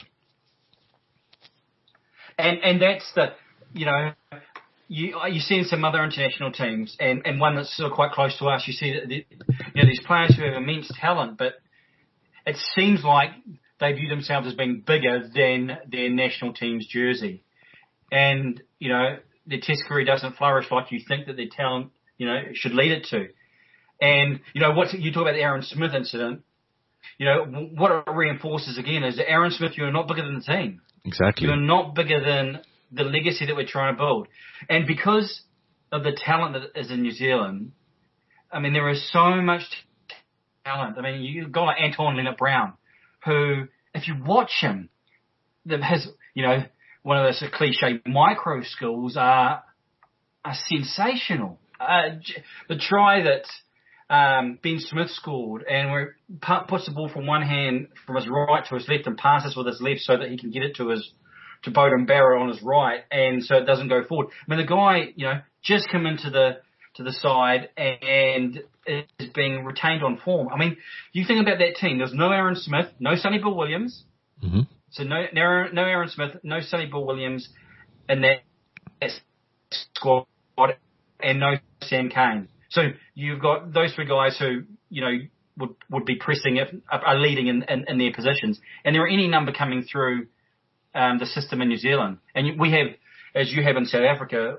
S14: And and that's the, you know, you you see in some other international teams, and, and one that's sort of quite close to us, you see that the, you know, these players who have immense talent, but it seems like they view themselves as being bigger than their national team's jersey. And, you know, their test career doesn't flourish like you think that their talent, you know, should lead it to. And, you know, what you talk about the Aaron Smith incident, you know, what it reinforces again is that Aaron Smith, you're not bigger than the team.
S2: Exactly.
S14: You're not bigger than the legacy that we're trying to build. And because of the talent that is in New Zealand, I mean, there is so much talent. I mean, you've got like Anton Leonard-Brown, who, if you watch him, his, you know, one of those cliche micro skills are are sensational. Uh, the try that um, Ben Smith scored, and where he puts the ball from one hand from his right to his left and passes with his left so that he can get it to his to Beauden Barrett on his right, and so it doesn't go forward. I mean, the guy, you know, just come into the to the side and is being retained on form. I mean, you think about that team. There's no Aaron Smith, no Sonny Bill Williams.
S2: Mm-hmm.
S14: So no, no, no Aaron Smith, no Sonny Bill Williams, and that squad, and no Sam Cane. So you've got those three guys who, you know, would would be pressing, if, are leading in, in, in their positions, and there are any number coming through um, the system in New Zealand. And we have, as you have in South Africa,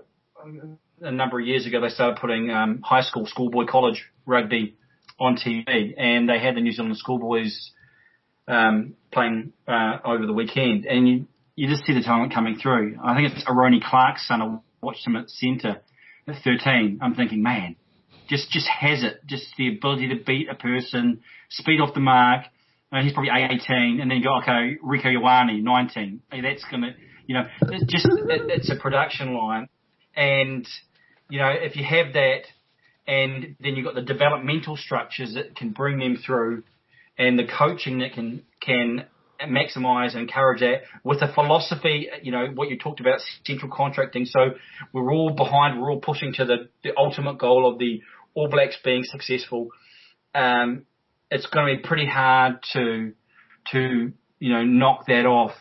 S14: a number of years ago they started putting um, high school, schoolboy, college rugby on T V, and they had the New Zealand schoolboys Um, playing uh, over the weekend, and you, you just see the talent coming through. I think it's Aroni Clark's son. I watched him at centre at thirteen. I'm thinking, man, just just has it, just the ability to beat a person, speed off the mark. Uh, he's probably eighteen, and then you go, okay, Rieko Ioane, nineteen. Hey, that's gonna, you know, it's just it, it's a production line, and you know, if you have that, and then you've got the developmental structures that can bring them through, and the coaching that can can maximise and encourage that with a philosophy, you know, what you talked about, central contracting. So we're all behind, we're all pushing to the, the ultimate goal of the All Blacks being successful. Um, it's going to be pretty hard to, to you know, knock that off.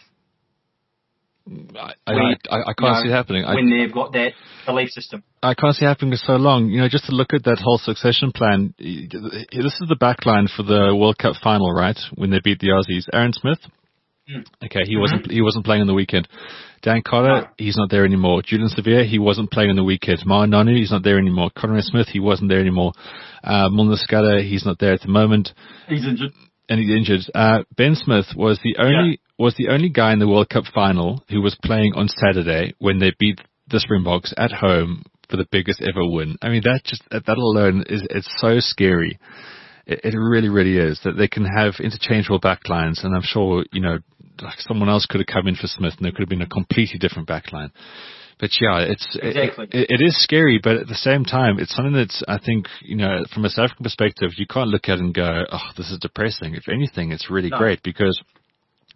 S2: I, I, when, I, I can't you know, see it happening.
S14: When
S2: I,
S14: they've got that belief system.
S2: I can't see it happening for so long. You know, just to look at that whole succession plan, this is the back line for the World Cup final, right? When they beat the Aussies. Aaron Smith, mm. okay, he mm-hmm. wasn't he wasn't playing on the weekend. Dan Cotter, no. he's not there anymore. Julian Severe, he wasn't playing on the weekend. Ma'a Nonu, he's not there anymore. Conrad Smith, he wasn't there anymore. Uh, Mulner Scudder, he's not there at the moment.
S14: He's injured.
S2: And he's injured. Uh, Ben Smith was the only yeah. was the only guy in the World Cup final who was playing on Saturday when they beat the Springboks at home for the biggest ever win. I mean, that just that alone is it's so scary. It, it really, really is that they can have interchangeable backlines, and I'm sure you know like someone else could have come in for Smith, and there could have been a completely different backline. But yeah, it's
S14: exactly.
S2: it, it, it is scary, but at the same time, it's something that's I think you know from a South African perspective, you can't look at it and go, "Oh, this is depressing." If anything, it's really
S14: no.
S2: great because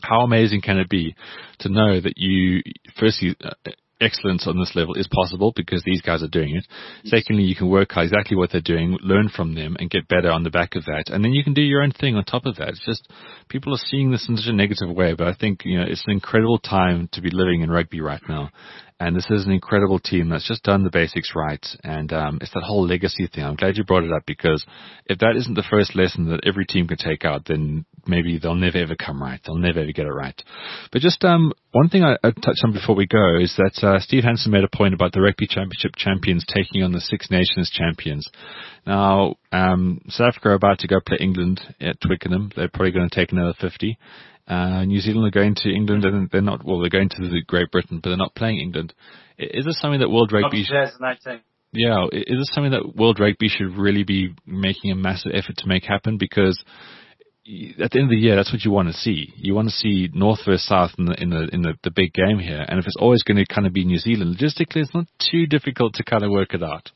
S2: how amazing can it be to know that you, firstly, uh, excellence on this level is possible because these guys are doing it. Secondly, you can work out exactly what they're doing, learn from them, and get better on the back of that. And then you can do your own thing on top of that. It's just people are seeing this in such a negative way, but I think, you know, it's an incredible time to be living in rugby right now. And this is an incredible team that's just done the basics right. And um, it's that whole legacy thing. I'm glad you brought it up, because if that isn't the first lesson that every team can take out, then maybe they'll never ever come right. They'll never ever get it right. But just um, one thing I, I touched on before we go is that uh, Steve Hansen made a point about the Rugby Championship champions taking on the Six Nations champions. Now, um, South Africa are about to go play England at Twickenham. They're probably going to take another fifty. Uh, New Zealand are going to England, and they're not, well, they're going to the Great Britain, but they're not playing England. Is this something that World Rugby...
S14: twenty eighteen.
S2: Yeah, is this something that World Rugby should really be making a massive effort to make happen? Because at the end of the year, that's what you want to see. You want to see North versus South in the in the in the, the big game here. And if it's always going to kind of be New Zealand, logistically, it's not too difficult to kind of work it out.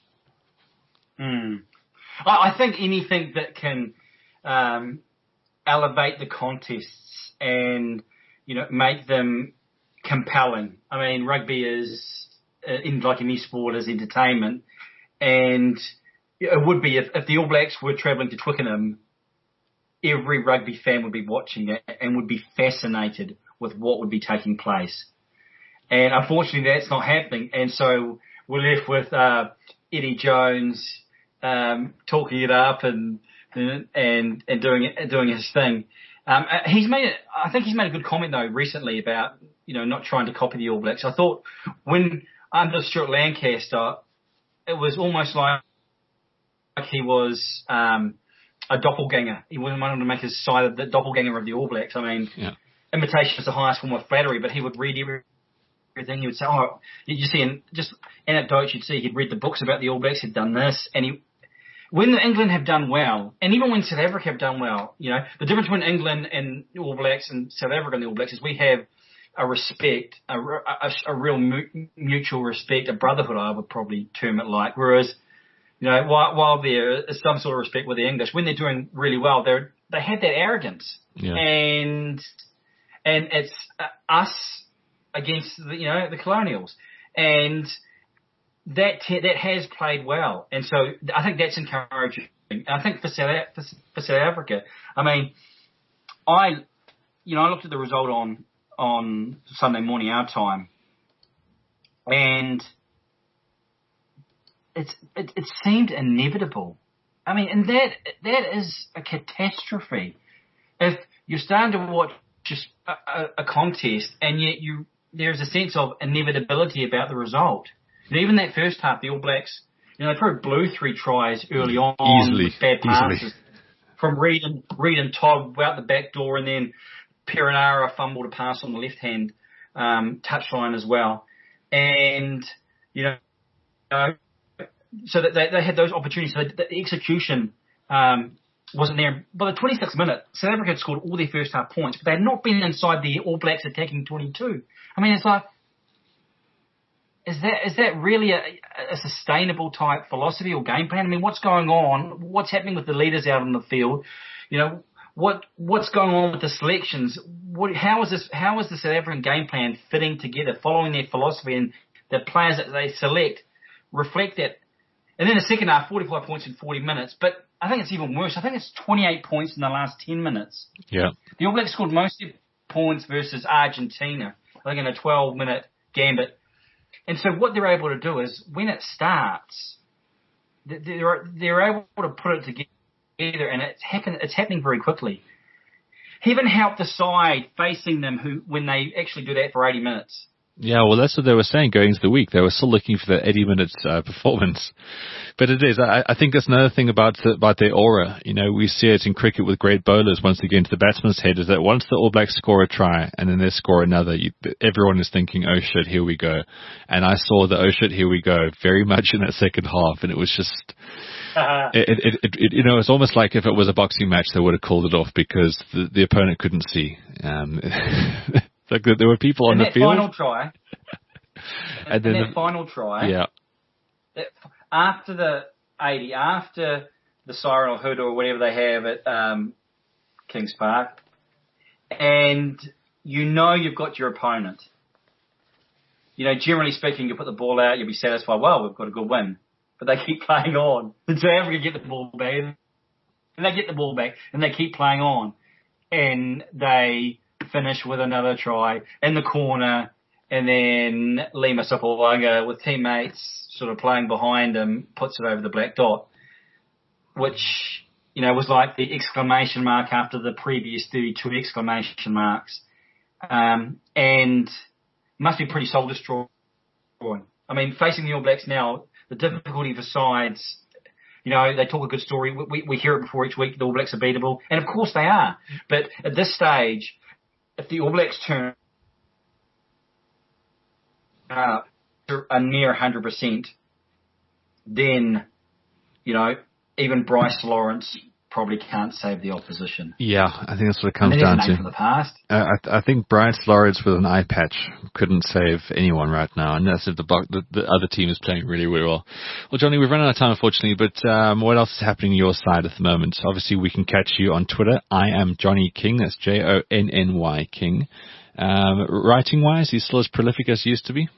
S14: Mm. I, I think anything that can um, elevate the contests and, you know, make them compelling. I mean, rugby is, uh, in like any sport, is entertainment. And it would be, if, if the All Blacks were travelling to Twickenham, every rugby fan would be watching it and would be fascinated with what would be taking place. And unfortunately, that's not happening. And so we're left with uh, Eddie Jones um, talking it up and and and doing it, doing his thing. Um, he's made it, I think he's made a good comment though recently about, you know, not trying to copy the All Blacks. I thought when under Stuart Lancaster, it was almost like he was um, a doppelganger. He wanted to make his side of the doppelganger of the All Blacks. I mean, yeah. Imitation is the highest form of flattery, but he would read everything. He would say, oh, you see, in just anecdotes you'd see, he'd read the books about the All Blacks, he'd done this, and he, when England have done well, and even when South Africa have done well, you know, the difference between England and the All Blacks and South Africa and the All Blacks is we have a respect, a, a, a real mutual respect, a brotherhood, I would probably term it like. Whereas, you know, while, while there is some sort of respect with the English, when they're doing really well, they they have that arrogance, yeah. and and it's us against the, you know, the colonials, and that te- that has played well, and so I think that's encouraging. I think for South for, for South Africa, I mean, I you know I looked at the result on on Sunday morning our time, and it's it, it seemed inevitable. I mean, and that that is a catastrophe. If you're starting to watch just a, a, a contest, and yet you there's a sense of inevitability about the result. And even that first half, the All Blacks, you know, they probably blew three tries early on.
S2: Easily.
S14: With bad passes.
S2: Easily.
S14: From Reid and, Reid and Todd out the back door, and then Perenara fumbled a pass on the left-hand um, touchline as well. And, you know, uh, so that they, they had those opportunities. So the execution um, wasn't there. By the twenty-sixth minute, South Africa had scored all their first half points, but they had not been inside the All Blacks attacking twenty-two. I mean, it's like, Is that is that really a, a sustainable type philosophy or game plan? I mean, what's going on? What's happening with the leaders out on the field? You know, what what's going on with the selections? What, how is this? How is the South African game plan fitting together, following their philosophy, and the players that they select reflect that? And then the second half, forty-five points in forty minutes. But I think it's even worse. I think it's twenty-eight points in the last ten minutes.
S2: Yeah.
S14: The All Blacks scored most of their points versus Argentina, I think in a twelve-minute gambit. And so what they're able to do is, when it starts, they're, they're able to put it together, and it's, happen, it's happening very quickly. Heaven help the side facing them who when they actually do that for eighty minutes.
S2: Yeah, well, that's what they were saying going into the week. They were still looking for that eighty minutes uh, performance. But it is. I, I think that's another thing about the, about their aura. You know, we see it in cricket with great bowlers once they get into the batsman's head, is that once the All Blacks score a try and then they score another, you, everyone is thinking, oh shit, here we go. And I saw the oh shit, here we go very much in that second half, and it was just... Uh-huh. It, it, it, it, you know, it's almost like if it was a boxing match, they would have called it off because the, the opponent couldn't see. Um, like there were people on
S14: and
S2: the field.
S14: Final try, and, and then and that the final try.
S2: Yeah.
S14: After the eighty, after the siren or hood or whatever they have at um, Kings Park, and you know you've got your opponent. You know, generally speaking, you put the ball out, you'll be satisfied, well, we've got a good win. But they keep playing on. And South Africa get the ball back, and they get the ball back, and they keep playing on. And they finish with another try in the corner, and then Lima Sopoaga with teammates sort of playing behind him puts it over the black dot, which, you know, was like the exclamation mark after the previous thirty-two exclamation marks. Um, and must be pretty soul-destroying. I mean, facing the All Blacks now, the difficulty for sides, you know, they talk a good story. We, we hear it before each week, the All Blacks are beatable. And, of course, they are. But at this stage, if the All Blacks turn uh, a near one hundred percent, then, you know, even Bryce Lawrence probably can't save the opposition.
S2: Yeah, I think that's what it comes
S14: and
S2: down
S14: to.
S2: to.
S14: The past.
S2: Uh, I, I think Bryce Lawrence with an eye patch couldn't save anyone right now, and that's if the, the, the other team is playing really, really well. Well, Johnny, we've run out of time, unfortunately, but um, what else is happening on your side at the moment? Obviously, we can catch you on Twitter. I am Johnny King. That's J O N N Y King. Um, writing-wise, he's still as prolific as he used to be?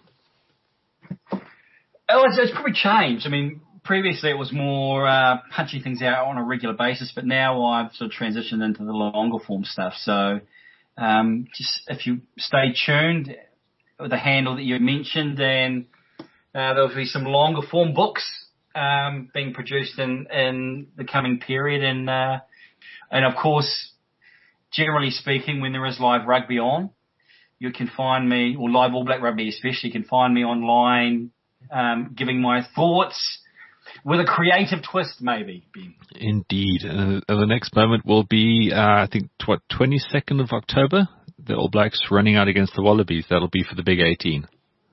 S14: Oh, it's, it's probably changed. I mean, previously it was more uh, punching things out on a regular basis, but now I've sort of transitioned into the longer form stuff. So um, just if you stay tuned with the handle that you mentioned, then uh, there'll be some longer form books um, being produced in, in the coming period. And, uh, and of course, generally speaking, when there is live rugby on, you can find me, or live All Black Rugby especially, you can find me online um, giving my thoughts, with a creative twist, maybe.
S2: Indeed. And the next moment will be, uh, I think, what, twenty-second of October? The All Blacks running out against the Wallabies. That'll be for the Big eighteen.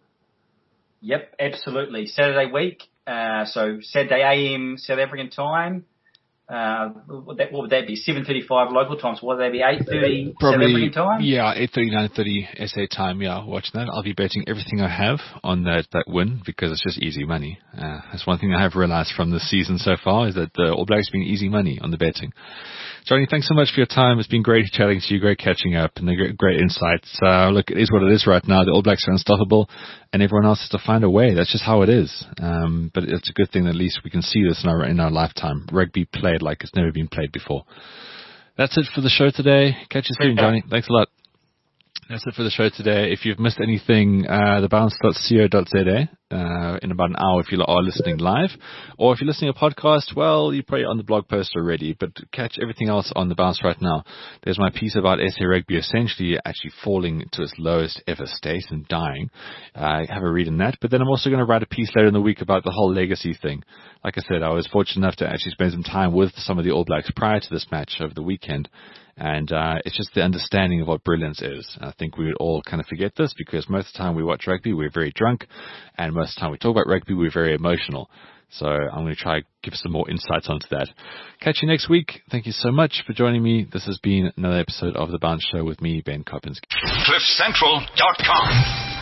S14: Yep, absolutely. Saturday week. Uh, so Saturday A M South African time. Uh, what, would that, what would that be? seven thirty-five local time. So what would that be? eight thirty South African time?
S2: Yeah, eight thirty, nine thirty S A time. Yeah, watching that. I'll be betting everything I have on that, that win because it's just easy money. Uh, that's one thing I have realized from this season so far is that the All Blacks have been easy money on the betting. Johnny, thanks so much for your time. It's been great chatting to you, great catching up, and great, great insights. Uh, look, it is what it is right now. The All Blacks are unstoppable, and everyone else has to find a way. That's just how it is. Um, but it's a good thing that at least we can see this in our in our lifetime. Rugby played like it's never been played before. That's it for the show today. Catch you soon, Johnny. Thanks a lot. That's it for the show today. If you've missed anything, uh, the bounce dot co dot z a uh, in about an hour if you are listening live. Or if you're listening to a podcast, well, you're probably on the blog post already, but catch everything else on the Bounce right now. There's my piece about S A Rugby essentially actually falling to its lowest ever state and dying. Uh, have a read in that. But then I'm also going to write a piece later in the week about the whole legacy thing. Like I said, I was fortunate enough to actually spend some time with some of the All Blacks prior to this match over the weekend. And uh, it's just the understanding of what brilliance is. I think we would all kind of forget this because most of the time we watch rugby, we're very drunk. And most of the time we talk about rugby, we're very emotional. So I'm going to try to give some more insights onto that. Catch you next week. Thank you so much for joining me. This has been another episode of The Bounce Show with me, Ben Coppins.
S1: cliff central dot com